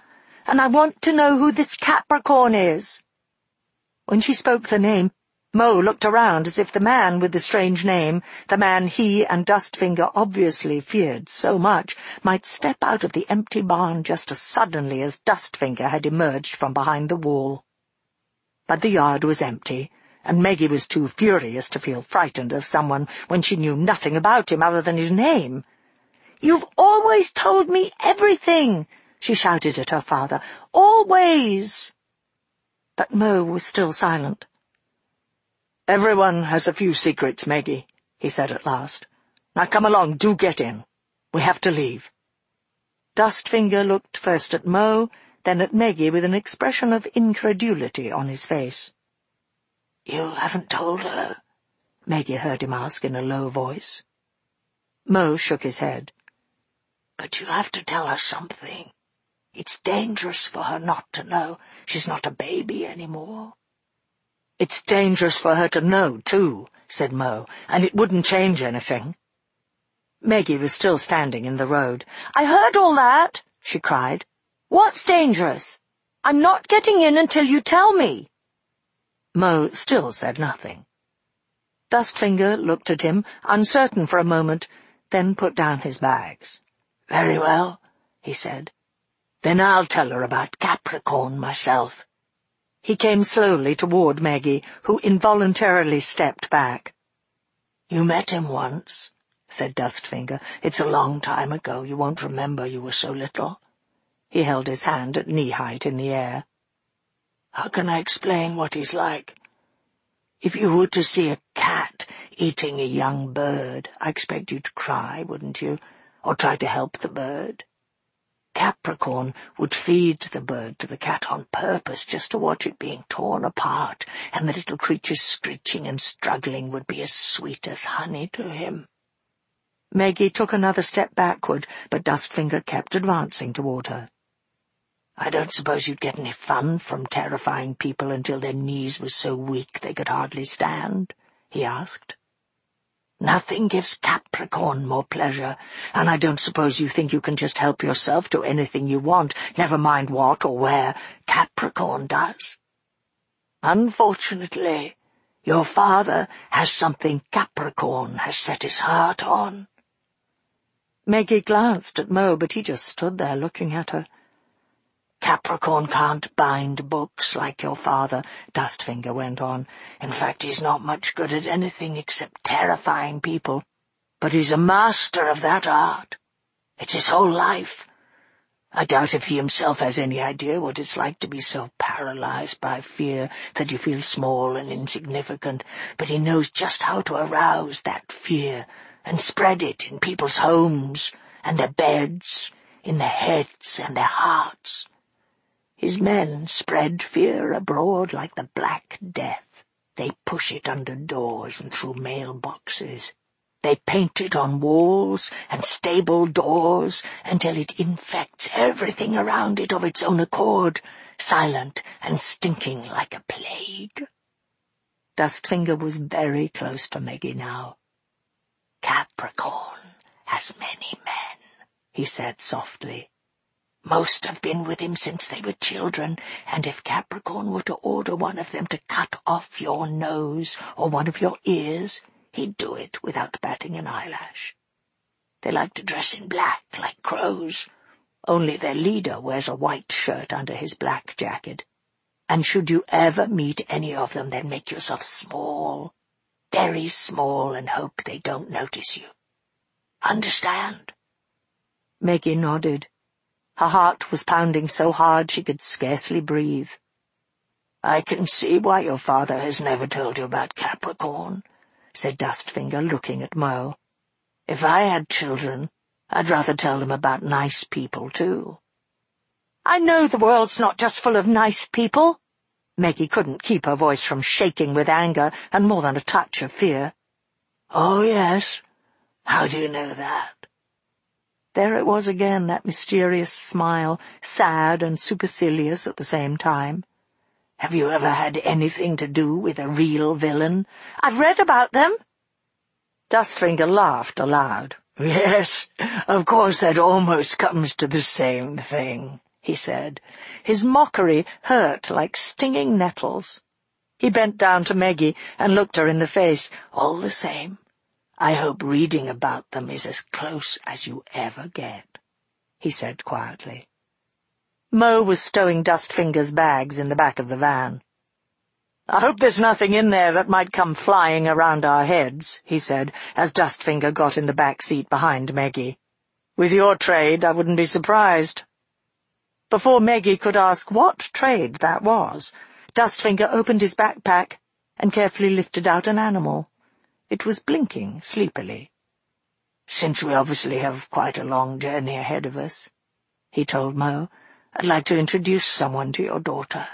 Speaker 2: and I want to know who this Capricorn is." When she spoke the name, Mo looked around as if the man with the strange name, the man he and Dustfinger obviously feared so much, might step out of the empty barn just as suddenly as Dustfinger had emerged from behind the wall. But the yard was empty, and Meggie was too furious to feel frightened of someone when she knew nothing about him other than his name. "You've always told me everything," she shouted at her father. "Always!" But Mo was still silent.
Speaker 1: "Everyone has a few secrets, Meggie," he said at last. "Now come along, do get in. We have to leave."
Speaker 2: Dustfinger looked first at Mo, then at Meggie with an expression of incredulity on his face.
Speaker 3: "You haven't told her?"
Speaker 2: Meggie heard him ask in a low voice. Mo shook his head.
Speaker 3: "But you have to tell her something. It's dangerous for her not to know. She's not a baby anymore."
Speaker 1: "It's dangerous for her to know, too," said Mo, "and it wouldn't change anything."
Speaker 2: Meggie was still standing in the road. "I heard all that," she cried. "What's dangerous? I'm not getting in until you tell me." Mo still said nothing. Dustfinger looked at him, uncertain for a moment, then put down his bags.
Speaker 3: "Very well," he said. "Then I'll tell her about Capricorn myself."
Speaker 2: He came slowly toward Meggie, who involuntarily stepped back.
Speaker 3: "You met him once," said Dustfinger. "It's a long time ago. You won't remember, you were so little."
Speaker 2: He held his hand at knee-height in the air.
Speaker 3: "How can I explain what he's like? If you were to see a cat eating a young bird, I expect you'd cry, wouldn't you? Or try to help the bird. Capricorn would feed the bird to the cat on purpose just to watch it being torn apart, and the little creature's screeching and struggling would be as sweet as honey to him."
Speaker 2: Meggie took another step backward, but Dustfinger kept advancing toward her.
Speaker 3: "I don't suppose you'd get any fun from terrifying people until their knees were so weak they could hardly stand?" he asked. "Nothing gives Capricorn more pleasure, and I don't suppose you think you can just help yourself to anything you want, never mind what or where. Capricorn does. Unfortunately, your father has something Capricorn has set his heart on."
Speaker 2: Meggie glanced at Mo, but he just stood there looking at her.
Speaker 3: "Capricorn can't bind books like your father," Dustfinger went on. "In fact, he's not much good at anything except terrifying people. But he's a master of that art. It's his whole life. I doubt if he himself has any idea what it's like to be so paralyzed by fear that you feel small and insignificant, but he knows just how to arouse that fear and spread it in people's homes and their beds, in their heads and their hearts. His men spread fear abroad like the Black Death. They push it under doors and through mailboxes. They paint it on walls and stable doors until it infects everything around it of its own accord, silent and stinking like a plague."
Speaker 2: Dustfinger was very close to Meggie now.
Speaker 3: "Capricorn has many men," he said softly. "Most have been with him since they were children, and if Capricorn were to order one of them to cut off your nose or one of your ears, he'd do it without batting an eyelash. They like to dress in black, like crows, only their leader wears a white shirt under his black jacket. And should you ever meet any of them, then make yourself small, very small, and hope they don't notice you. Understand?"
Speaker 2: Meggie nodded. Her heart was pounding so hard she could scarcely breathe.
Speaker 3: "I can see why your father has never told you about Capricorn," said Dustfinger, looking at Mo. "If I had children, I'd rather tell them about nice people, too."
Speaker 2: "I know the world's not just full of nice people." Meggie couldn't keep her voice from shaking with anger and more than a touch of fear.
Speaker 3: "Oh, yes? How do you know that?"
Speaker 2: There it was again, that mysterious smile, sad and supercilious at the same time.
Speaker 3: "Have you ever had anything to do with a real villain?"
Speaker 2: "I've read about them."
Speaker 1: Dustfinger laughed aloud.
Speaker 3: "Yes, of course that almost comes to the same thing,"
Speaker 1: he said. His mockery hurt like stinging nettles. He bent down to Meggie and looked her in the face.
Speaker 3: "All the same, I hope reading about them is as close as you ever get," he said quietly.
Speaker 1: Mo was stowing Dustfinger's bags in the back of the van. "I hope there's nothing in there that might come flying around our heads," he said, as Dustfinger got in the back seat behind Meggie. "With your trade, I wouldn't be surprised." Before Meggie could ask what trade that was, Dustfinger opened his backpack and carefully lifted out an animal. It was blinking sleepily.
Speaker 3: "Since we obviously have quite a long journey ahead of us," he told Mo, "I'd like to introduce someone to your daughter."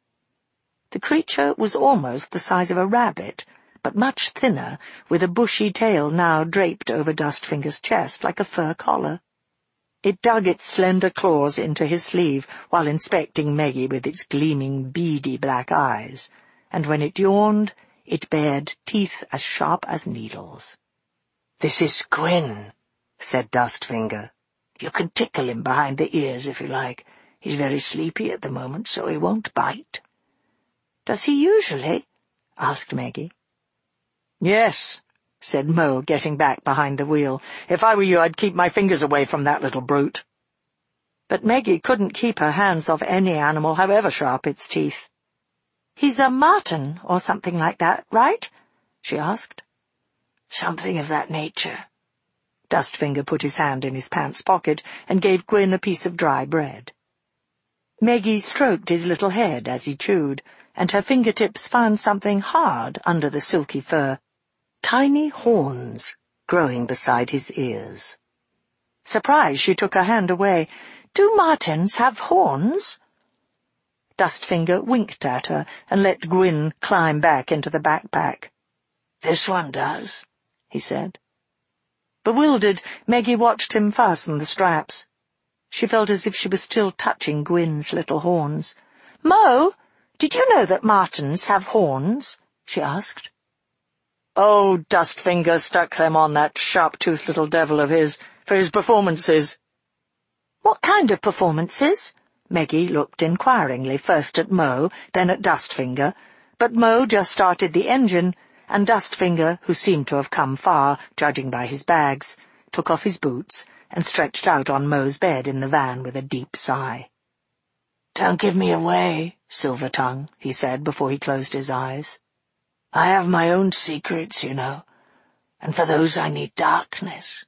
Speaker 1: The creature was almost the size of a rabbit, but much thinner, with a bushy tail now draped over Dustfinger's chest like a fur collar. It dug its slender claws into his sleeve while inspecting Meggie with its gleaming, beady black eyes, and when it yawned, it bared teeth as sharp as needles.
Speaker 3: "This is Gwyn," said Dustfinger. "You can tickle him behind the ears if you like. He's very sleepy at the moment, so he won't bite."
Speaker 1: "Does he usually?" asked Meggie.
Speaker 2: "Yes," said Mo, getting back behind the wheel. "If I were you, I'd keep my fingers away from that little brute."
Speaker 1: But Meggie couldn't keep her hands off any animal, however sharp its teeth. "He's a marten or something like that, right?" she asked.
Speaker 3: "Something of that nature."
Speaker 1: Dustfinger put his hand in his pants pocket and gave Gwyn a piece of dry bread. Meggie stroked his little head as he chewed, and her fingertips found something hard under the silky fur. Tiny horns growing beside his ears. Surprised, she took her hand away. "Do martens have horns?" Dustfinger winked at her and let Gwyn climb back into the backpack.
Speaker 3: "This one does," he said.
Speaker 1: Bewildered, Meggie watched him fasten the straps. She felt as if she was still touching Gwyn's little horns. "Mo, did you know that martens have horns?" she asked.
Speaker 2: "Oh, Dustfinger stuck them on that sharp-toothed little devil of his, for his performances."
Speaker 1: "What kind of performances?" Meggie looked inquiringly first at Mo, then at Dustfinger, but Mo just started the engine, and Dustfinger, who seemed to have come far, judging by his bags, took off his boots and stretched out on Mo's bed in the van with a deep sigh.
Speaker 3: "Don't give me away, Silvertongue," he said before he closed his eyes. "I have my own secrets, you know, and for those I need darkness."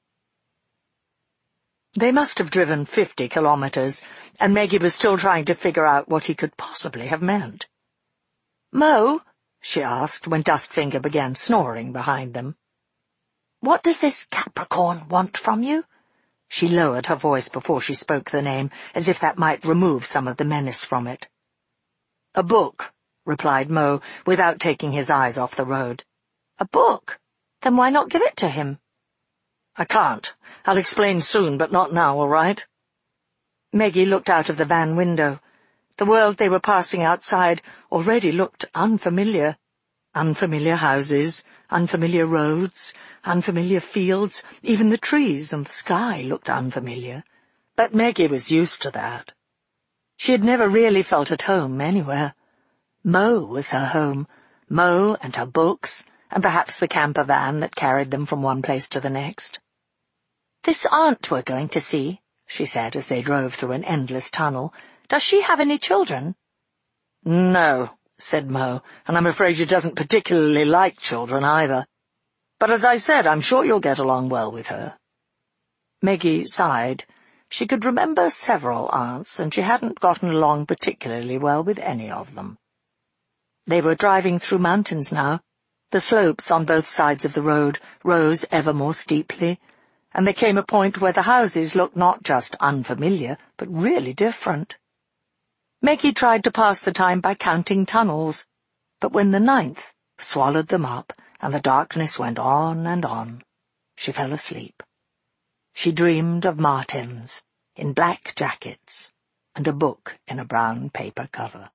Speaker 1: They must have driven fifty kilometers, and Meggie was still trying to figure out what he could possibly have meant. "Mo," she asked when Dustfinger began snoring behind them, "what does this Capricorn want from you?" She lowered her voice before she spoke the name, as if that might remove some of the menace from it.
Speaker 2: "A book,"
Speaker 1: replied Mo, without taking his eyes off the road. "A book? Then why not give it to him?"
Speaker 2: "I can't. I'll explain soon, but not now, all right?"
Speaker 1: Meggie looked out of the van window. The world they were passing outside already looked unfamiliar. Unfamiliar houses, unfamiliar roads, unfamiliar fields, even the trees and the sky looked unfamiliar. But Meggie was used to that. She had never really felt at home anywhere. Mo was her home, Mo and her books, and perhaps the camper van that carried them from one place to the next. "This aunt we're going to see," she said as they drove through an endless tunnel. "Does she have any children?"
Speaker 2: "No," said Mo, "and I'm afraid she doesn't particularly like children either. But as I said, I'm sure you'll get along well with her."
Speaker 1: Meggie sighed. She could remember several aunts, and she hadn't gotten along particularly well with any of them. They were driving through mountains now. The slopes on both sides of the road rose ever more steeply, and there came a point where the houses looked not just unfamiliar, but really different. Meggie tried to pass the time by counting tunnels, but when the ninth swallowed them up and the darkness went on and on, she fell asleep. She dreamed of martens in black jackets and a book in a brown paper cover.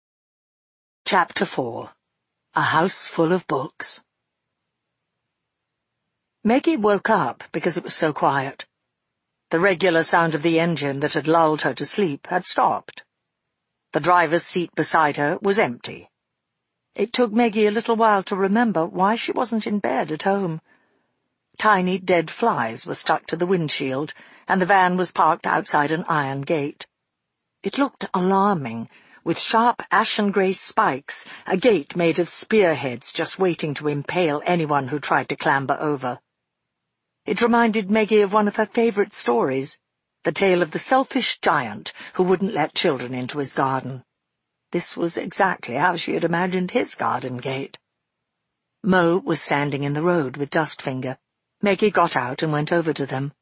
Speaker 1: Chapter four. A House Full of Books. Meggie woke up because it was so quiet. The regular sound of the engine that had lulled her to sleep had stopped. The driver's seat beside her was empty. It took Meggie a little while to remember why she wasn't in bed at home. Tiny dead flies were stuck to the windshield, and the van was parked outside an iron gate. It looked alarming, with sharp ashen-grey spikes, a gate made of spearheads just waiting to impale anyone who tried to clamber over. It reminded Meggie of one of her favourite stories, the tale of the selfish giant who wouldn't let children into his garden. This was exactly how she had imagined his garden gate. Mo was standing in the road with Dustfinger. Meggie got out and went over to them.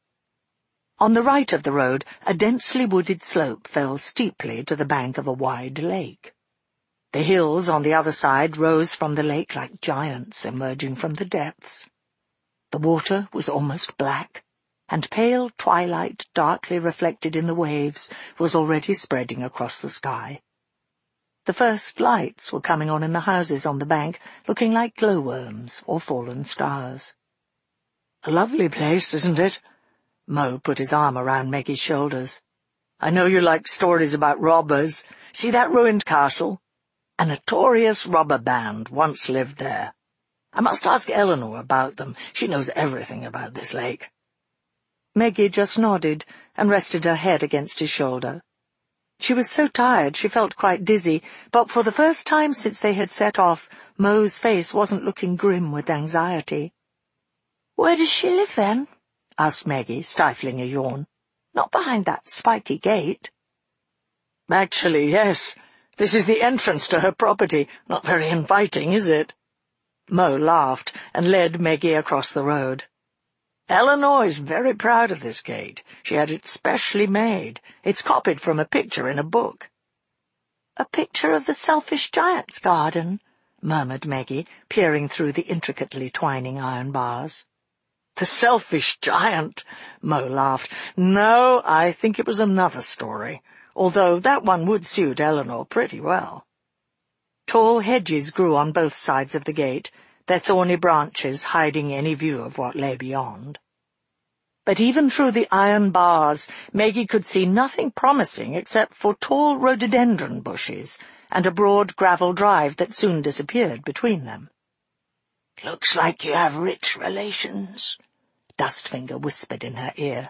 Speaker 1: On the right of the road, a densely wooded slope fell steeply to the bank of a wide lake. The hills on the other side rose from the lake like giants emerging from the depths. The water was almost black, and pale twilight darkly reflected in the waves was already spreading across the sky. The first lights were coming on in the houses on the bank, looking like glowworms or fallen stars. "A lovely place, isn't it?" Mo put his arm around Meggie's shoulders. "I know you like stories about robbers. See that ruined castle? A notorious robber band once lived there. I must ask Eleanor about them. She knows everything about this lake." Meggie just nodded and rested her head against his shoulder. She was so tired she felt quite dizzy, but for the first time since they had set off, Mo's face wasn't looking grim with anxiety. "Where does she live, then?" asked Meggie, stifling a yawn. "Not behind that spiky gate." "Actually, yes. This is the entrance to her property. Not very inviting, is it?" Mo laughed and led Meggie across the road. "Eleanor is very proud of this gate. She had it specially made. It's copied from a picture in a book." "A picture of the selfish giant's garden," murmured Meggie, peering through the intricately twining iron bars. "The selfish giant," Mo laughed. "No, I think it was another story, although that one would suit Eleanor pretty well." Tall hedges grew on both sides of the gate, their thorny branches hiding any view of what lay beyond. But even through the iron bars, Meggie could see nothing promising except for tall rhododendron bushes and a broad gravel drive that soon disappeared between them. "Looks like you have rich relations," Dustfinger whispered in her ear.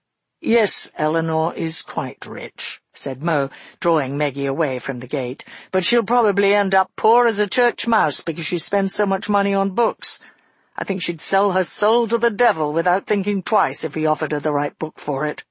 Speaker 1: "Yes, Eleanor is quite rich," said Mo, drawing Meggie away from the gate, "but she'll probably end up poor as a church mouse because she spends so much money on books. I think she'd sell her soul to the devil without thinking twice if he offered her the right book for it."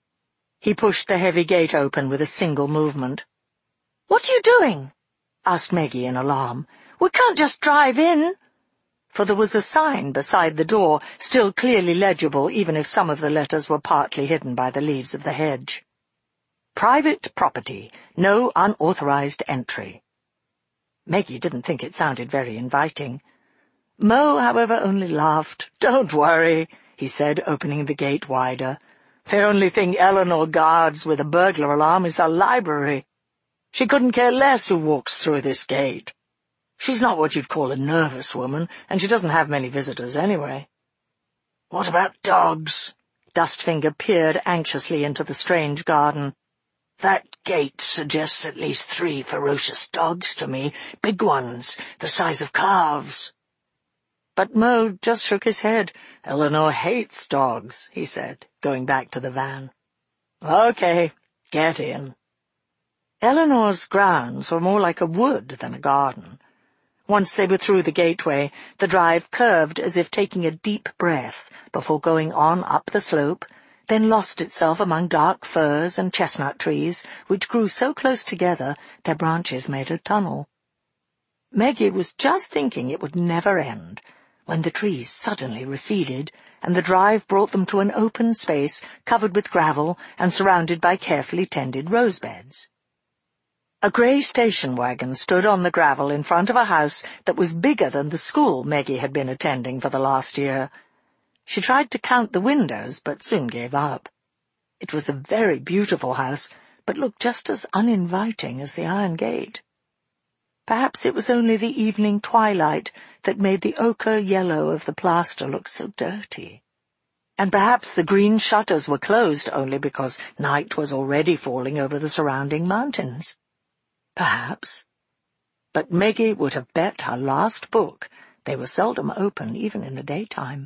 Speaker 1: He pushed the heavy gate open with a single movement. "What are you doing?" asked Meggie in alarm. "We can't just drive in." For there was a sign beside the door, still clearly legible even if some of the letters were partly hidden by the leaves of the hedge. "Private property. No unauthorized entry." Meggie didn't think it sounded very inviting. Mo, however, only laughed. "Don't worry," he said, opening the gate wider. "The only thing Eleanor guards with a burglar alarm is her library. She couldn't care less who walks through this gate. She's not what you'd call a nervous woman, and she doesn't have many visitors anyway." "What about dogs?" Dustfinger peered anxiously into the strange garden. "That gate suggests at least three ferocious dogs to me, big ones, the size of calves." But Mo just shook his head. "Eleanor hates dogs," he said, going back to the van. "Okay, get in." Eleanor's grounds were more like a wood than a garden. Once they were through the gateway, the drive curved as if taking a deep breath before going on up the slope, then lost itself among dark firs and chestnut trees, which grew so close together their branches made a tunnel. Meggie was just thinking it would never end, when the trees suddenly receded, and the drive brought them to an open space covered with gravel and surrounded by carefully tended rose beds. A grey station wagon stood on the gravel in front of a house that was bigger than the school Meggie had been attending for the last year. She tried to count the windows, but soon gave up. It was a very beautiful house, but looked just as uninviting as the iron gate. Perhaps it was only the evening twilight that made the ochre yellow of the plaster look so dirty. And perhaps the green shutters were closed only because night was already falling over the surrounding mountains. Perhaps. But Meggie would have bet her last book they were seldom open even in the daytime.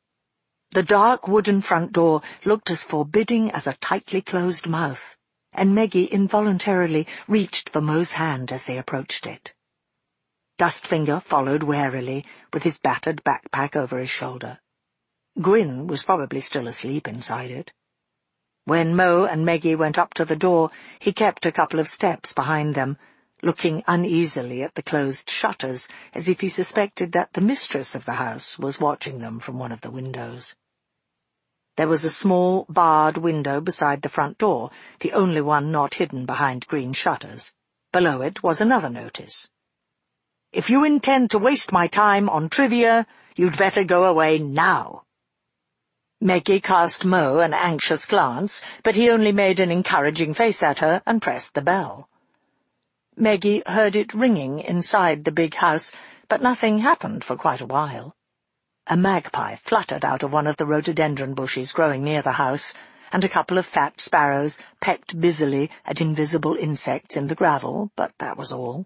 Speaker 1: The dark wooden front door looked as forbidding as a tightly closed mouth, and Meggie involuntarily reached for Mo's hand as they approached it. Dustfinger followed warily, with his battered backpack over his shoulder. Gwyn was probably still asleep inside it. When Mo and Meggie went up to the door, he kept a couple of steps behind them, looking uneasily at the closed shutters, as if he suspected that the mistress of the house was watching them from one of the windows. There was a small, barred window beside the front door, the only one not hidden behind green shutters. Below it was another notice. "If you intend to waste my time on trivia, you'd better go away now." Meggie cast Mo an anxious glance, but he only made an encouraging face at her and pressed the bell. Meggie heard it ringing inside the big house, but nothing happened for quite a while. A magpie fluttered out of one of the rhododendron bushes growing near the house, and a couple of fat sparrows pecked busily at invisible insects in the gravel, but that was all.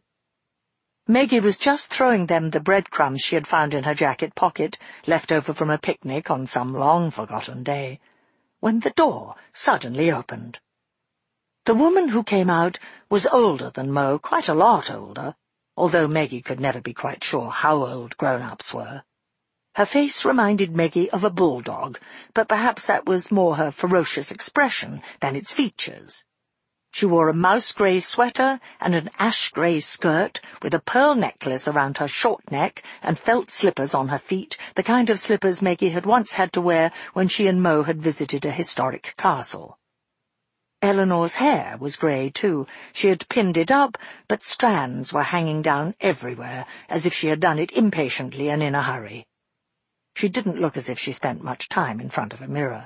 Speaker 1: Meggie was just throwing them the breadcrumbs she had found in her jacket pocket, left over from a picnic on some long-forgotten day, when the door suddenly opened. The woman who came out was older than Mo, quite a lot older, although Meggie could never be quite sure how old grown-ups were. Her face reminded Meggie of a bulldog, but perhaps that was more her ferocious expression than its features. She wore a mouse-grey sweater and an ash-grey skirt, with a pearl necklace around her short neck and felt slippers on her feet, the kind of slippers Meggie had once had to wear when she and Mo had visited a historic castle. Eleanor's hair was grey, too. She had pinned it up, but strands were hanging down everywhere, as if she had done it impatiently and in a hurry. She didn't look as if she spent much time in front of a mirror.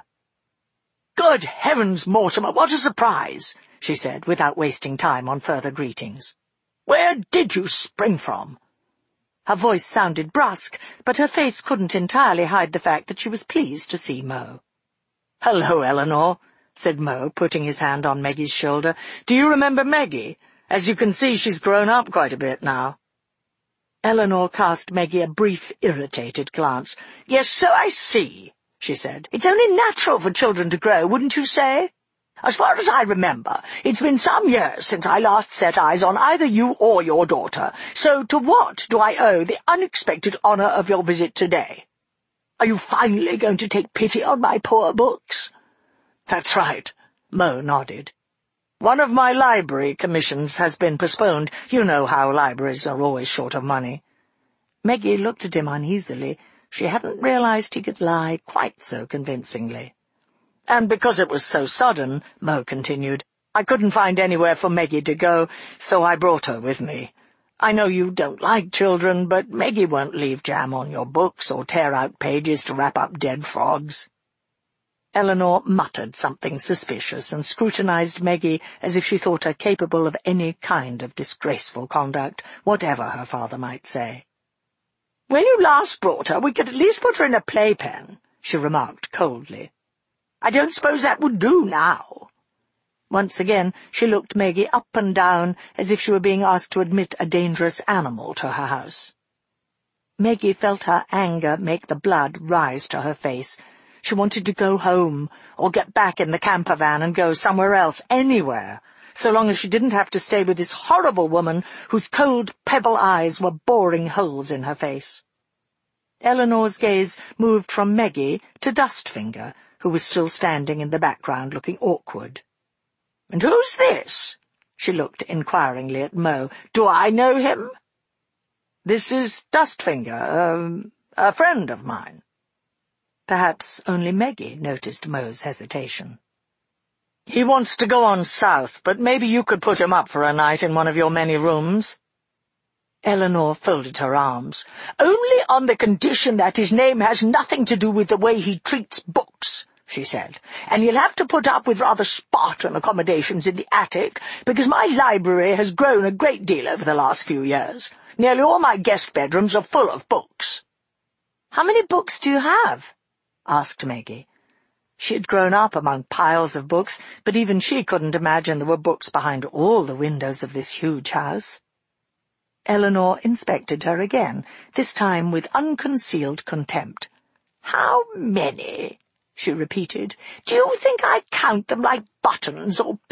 Speaker 1: "Good heavens, Mortimer, what a surprise!" she said, without wasting time on further greetings. "Where did you spring from?" Her voice sounded brusque, but her face couldn't entirely hide the fact that she was pleased to see Mo. "Hello, Eleanor," said Mo, putting his hand on Maggie's shoulder. "Do you remember Meggie? As you can see, she's grown up quite a bit now." Eleanor cast Meggie a brief, irritated glance. "Yes, so I see," she said. "It's only natural for children to grow, wouldn't you say? As far as I remember, it's been some years since I last set eyes on either you or your daughter, so to what do I owe the unexpected honour of your visit today? Are you finally going to take pity on my poor books?" "That's right," Mo nodded. "One of my library commissions has been postponed. You know how libraries are always short of money." Meggie looked at him uneasily. She hadn't realized he could lie quite so convincingly. "And because it was so sudden," Mo continued, "I couldn't find anywhere for Meggie to go, so I brought her with me. I know you don't like children, but Meggie won't leave jam on your books or tear out pages to wrap up dead frogs." Eleanor muttered something suspicious and scrutinized Meggie as if she thought her capable of any kind of disgraceful conduct, whatever her father might say. "When you last brought her, we could at least put her in a playpen," she remarked coldly. "I don't suppose that would do now." Once again she looked Meggie up and down as if she were being asked to admit a dangerous animal to her house. Meggie felt her anger make the blood rise to her face. She wanted to go home, or get back in the camper van and go somewhere else, anywhere, so long as she didn't have to stay with this horrible woman whose cold pebble eyes were boring holes in her face. Eleanor's gaze moved from Meggie to Dustfinger, who was still standing in the background looking awkward. "And who's this?" She looked inquiringly at Mo. "Do I know him?" "This is Dustfinger, um, a friend of mine." Perhaps only Meggie noticed Mo's hesitation. "He wants to go on south, but maybe you could put him up for a night in one of your many rooms." Eleanor folded her arms. "Only on the condition that his name has nothing to do with the way he treats books," she said. "And you'll have to put up with rather Spartan accommodations in the attic, because my library has grown a great deal over the last few years. Nearly all my guest bedrooms are full of books." "How many books do you have?" asked Meggie. She had grown up among piles of books, but even she couldn't imagine there were books behind all the windows of this huge house. Eleanor inspected her again, this time with unconcealed contempt.
Speaker 3: "How many?" she repeated. "Do you think I count them like buttons or